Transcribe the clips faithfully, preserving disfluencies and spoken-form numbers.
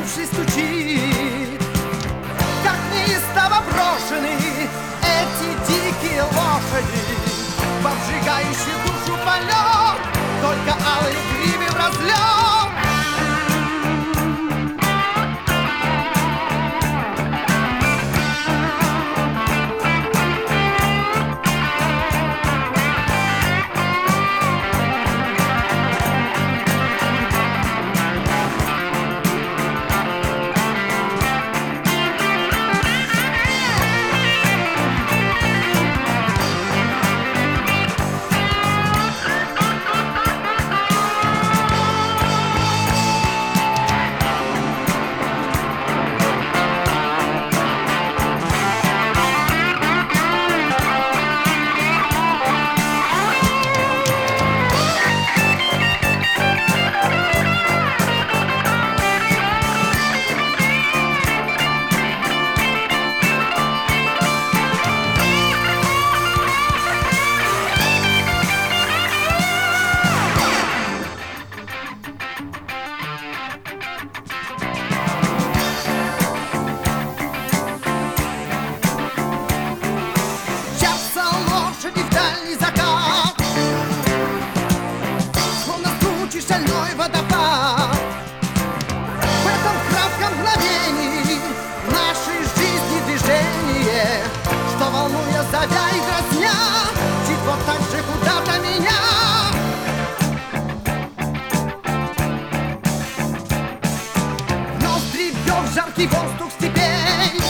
уши стучит, как неистово брошены эти дикие лошади, в обжигающий душу полет, только алые гривы в разлет. Шальной водопад. В этом кратком мгновении нашей жизни движение, что, волнуя, зовя и грозня, чуть вот так же куда-то меня. В ноздри бьет жаркий воздух степей,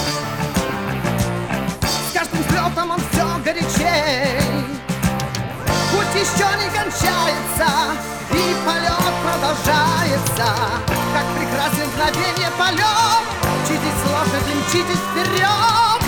с каждым взлетом он все горячей. Путь еще не кончается, и полет продолжается, как прекрасен мгновенье полет. Мчитесь, лошади, мчитесь вперед.